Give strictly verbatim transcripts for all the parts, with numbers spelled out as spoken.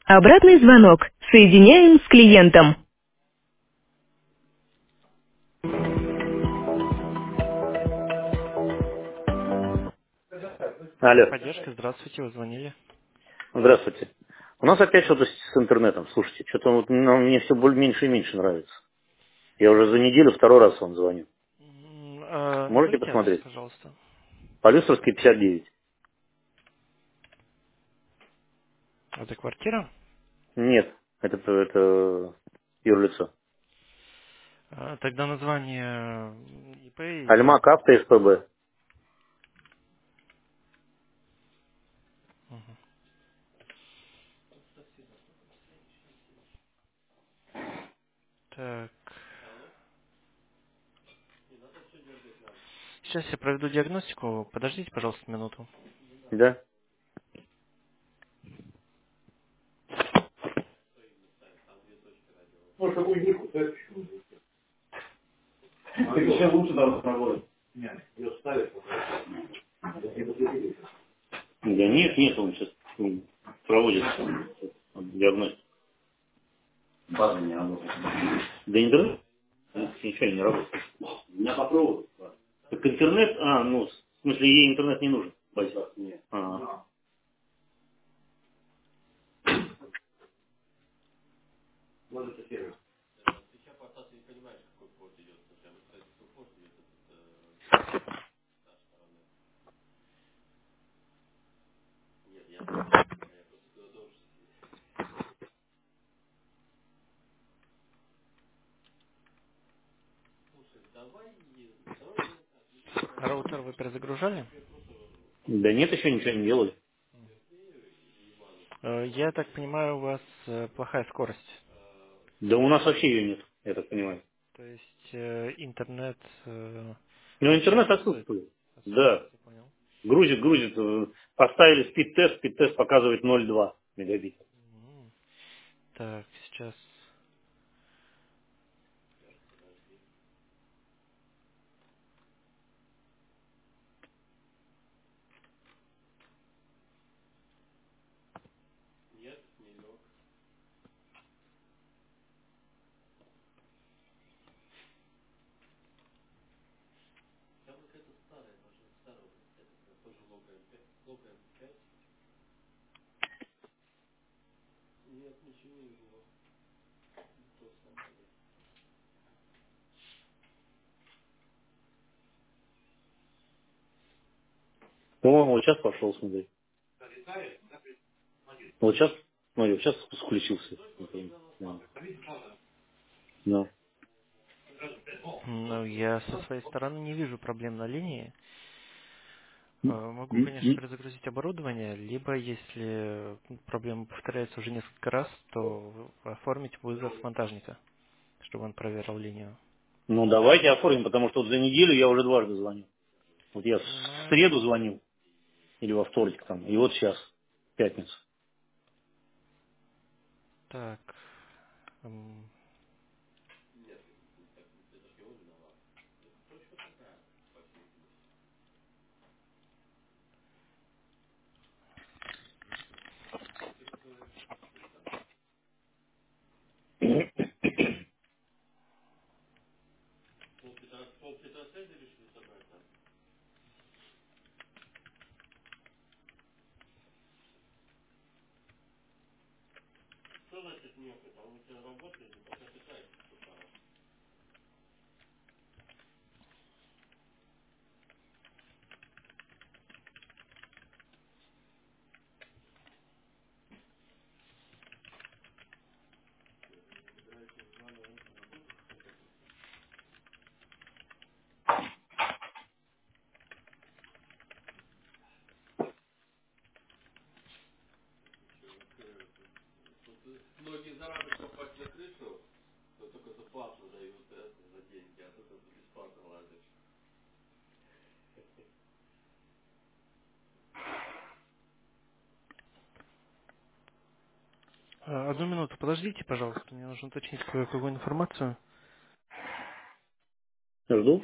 Обратный звонок. Соединяем с клиентом. Алло, Техподдержка, здравствуйте, вы звонили. здравствуйте. У нас опять что-то с с интернетом. Слушайте, что-то вот, ну, мне все более меньше и меньше нравится. Я уже за неделю второй раз вам звоню. М, а, Можете назовите адрес, посмотреть? пожалуйста. Полюстровский пятьдесят девять. Это квартира? Нет, это, это юрлицо. А, тогда название ИП и... Альмак Авто СПБ. Мгм. Так, сейчас я проведу диагностику. Подождите, пожалуйста, минуту. Да? Может, какую нитку, да? Так еще лучше даже проводят. Нет, ее ставят. Да нет, нет, он сейчас м, проводит м, диагностику. База не работает. Да интернет ничего не работает. У меня попробуй. Так интернет, а, ну, в смысле, ей интернет не нужен. Базе. Нет. А. Может, это сервис. Роутер вы перезагружали? Да нет, еще ничего не делали. Э, Я так понимаю, у вас э, плохая скорость. Да у нас вообще ее нет, я так понимаю. То есть э, интернет э, Но вообще интернет отсутствует? отсутствует. Отсутствует, Да. я понял. Грузит, грузит. э, Поставили спид-тест, спид-тест показывает ноль целых два мегабита. М, Так, сейчас... По-моему, вот сейчас пошел, смотри. Вот сейчас, смотри, вот сейчас включился. Да. Да. Ну, я со своей стороны не вижу проблем на линии. Э, Могу, М, конечно, м. перезагрузить оборудование, либо, если проблема повторяется уже несколько раз, то оформить вызов монтажника, чтобы он проверил линию. Ну, давайте оформим, потому что вот за неделю я уже дважды звоню. Вот я в Понимаю. среду звонил, или во вторник там, и вот сейчас, пятница. Так. м, э, Одну минуту, подождите, пожалуйста, мне нужно уточнить кое-какую информацию. Жду.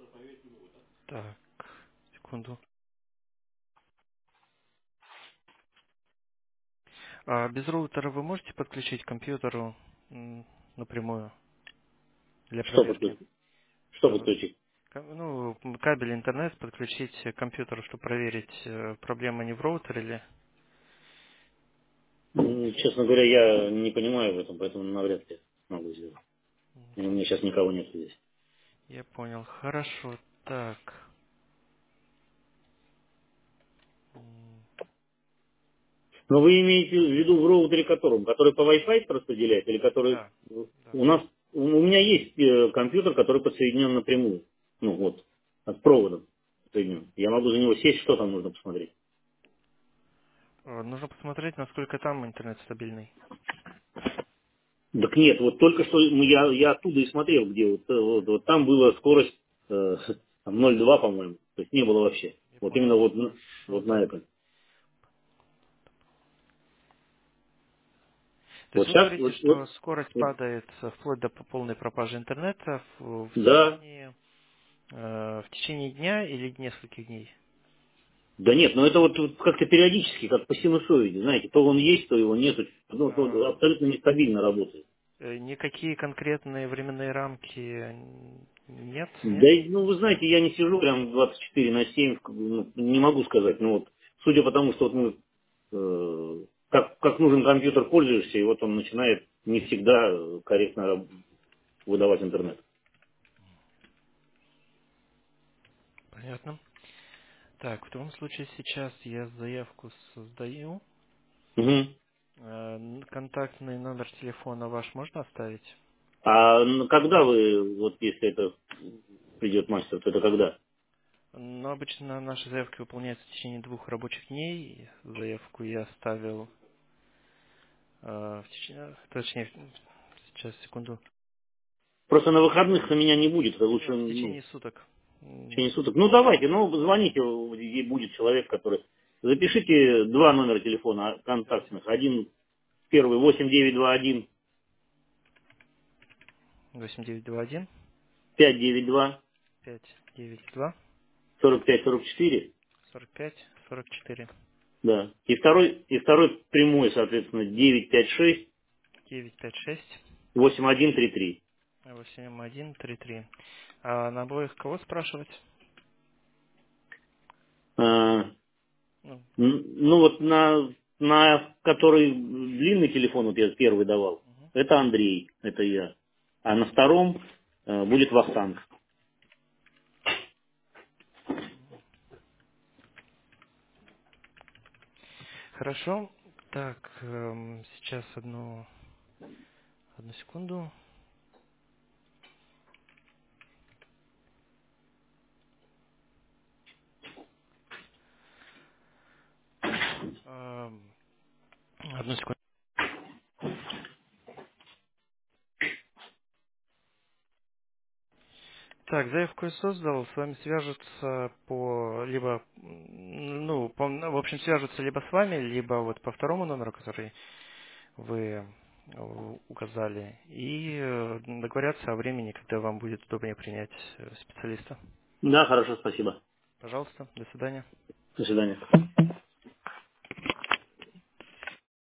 Так, секунду. А без роутера вы можете подключить к компьютеру м, напрямую для Что проверки? подключить? Что Э, подключить? ка- Ну, м, кабель интернет подключить к компьютеру, чтобы проверить, э, проблема не в роутере или... М, Честно говоря, я не понимаю в этом, поэтому навряд ли могу сделать. У меня сейчас никого нет здесь. Я понял. Хорошо. Так. М, Но вы имеете в виду в роутере котором? Который по Wi-Fi распределяет или который... Да, да. У нас... У у меня есть э, компьютер, который подсоединен напрямую. Ну вот, от провода подсоединен. Я могу за него сесть, что там нужно посмотреть. Э, Нужно посмотреть, насколько там интернет стабильный. Так нет, вот только что мы- я, я оттуда и смотрел, где вот, э, вот, вот там была скорость э, там ноль целых два, по-моему. То есть не было вообще. Я Вот понял. именно вот, на- Хорошо, вот на так. этом. То Вот есть вы сейчас, говорите, вот, что вот, скорость вот, падает э, вплоть до п- полной пропажи интернета в, в да, течение э, в течение дня или нескольких дней? да нет, но это вот, вот как-то периодически, как по синусоиде, знаете, то он есть, то его нет, ну, то Э, абсолютно нестабильно работает. э, Никакие конкретные временные рамки н- нет, Да, нет? и, ну вы знаете, я не сижу прям двадцать четыре на семь, ну, не могу сказать, ну вот, судя по тому, что вот мы, э, как, как нужен компьютер пользуешься, и вот он начинает не всегда э, корректно раб- выдавать интернет. Понятно. Так, в таком случае сейчас я заявку создаю. Мгм. Э, н- Контактный номер телефона ваш можно оставить? А ну, когда вы, вот если это придет мастер, то это когда? Но обычно наши заявки выполняются в течение двух рабочих дней. Заявку я оставил э, в течение, точнее, сейчас, секунду. Просто на выходных у меня не будет, это лучше, Нет, в ну, течение суток. в М, течение суток. Ну давайте, ну звоните, и будет человек, который... Запишите два номера телефона Давайте. контактных. Один, первый, восемь девять два один восемь девять два один пять девять два пять девять два сорок пять сорок четыре. сорок пять сорок четыре Да. И второй, и второй прямой, соответственно, девять пять шесть девять пять шесть восемь один три три. восемь один три три. А на обоих кого спрашивать? А, Ну, н- ну вот на, на который длинный телефон, вот я первый давал, мгм. это Андрей, это я. А на втором э, будет Вахтанг. Хорошо. Так, эм, сейчас одну, одну секунду. Эм, Одну секунду. Так, заявку я создал, с вами свяжутся по либо, м, ну, по, ну, в общем, свяжутся либо с вами, либо вот по второму номеру, который вы э, указали, и э, договорятся о времени, когда вам будет удобнее принять э, специалиста. Да, хорошо, спасибо. Пожалуйста, до свидания. До свидания.